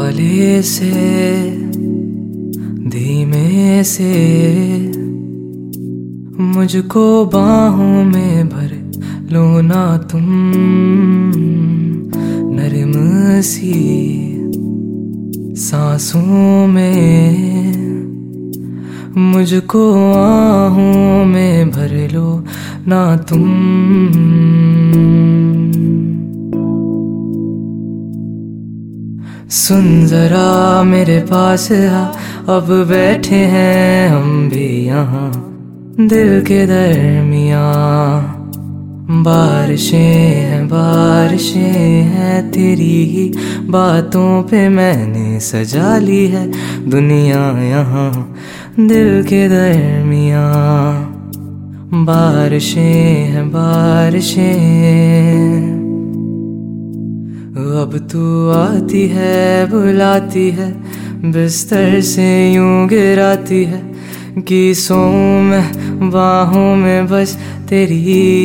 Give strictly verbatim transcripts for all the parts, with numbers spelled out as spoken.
हौले से धीमे से मुझको बाहों में भर लो ना तुम, नरम सी सांसों में मुझको आहों में भर लो ना तुम। सुन जरा मेरे पास आ, अब बैठे हैं हम भी यहाँ दिल के दरमियाँ। बारिशें हैं बारिशें हैं तेरी ही बातों पे मैंने सजा ली है दुनिया यहाँ दिल के दरमियाँ। बारिशें हैं बारिशें अब तू आती है बुलाती है बिस्तर से यूं गिराती है कि सोऊं मैं बाहों में बस तेरी।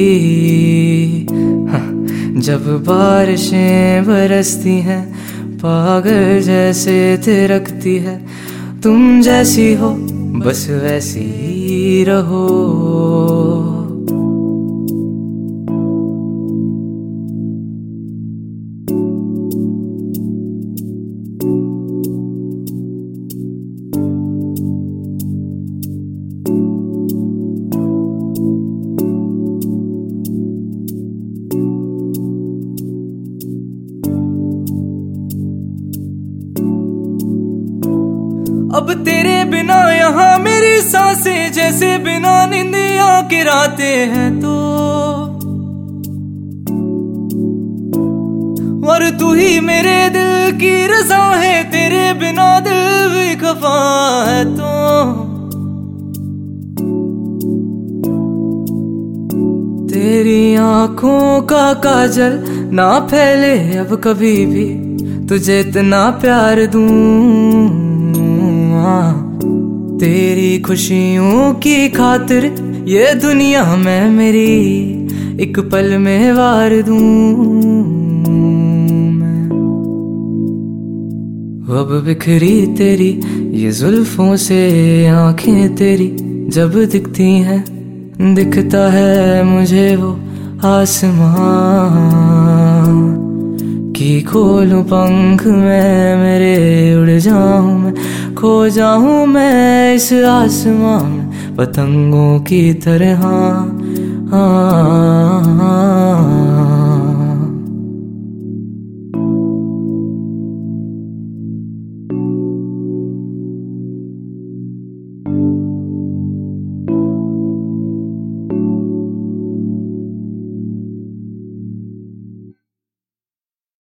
हाँ, जब बारिशें बरसती हैं पागल जैसे थिरकती है, तुम जैसी हो बस वैसी ही रहो। अब तेरे बिना यहाँ मेरी सांसें जैसे बिना नींदिया के रातें हैं तो, और तू ही मेरे दिल की रज़ा है तेरे बिना दिल भी खफा है तो। तेरी आंखों का काजल ना फैले अब कभी भी, तुझे इतना प्यार दूं। तेरी खुशियों की खातिर ये दुनिया में मेरी एक पल में वार दूं मैं। अब बिखरी तेरी ये जुल्फों से आंखें तेरी जब दिखती हैं, दिखता है मुझे वो आसमां कि खोलूं पंख मैं मेरे उड़ जाऊं मैं, खो जाऊं मैं इस आसमां में पतंगों की तरह। हाँ, हाँ, हाँ।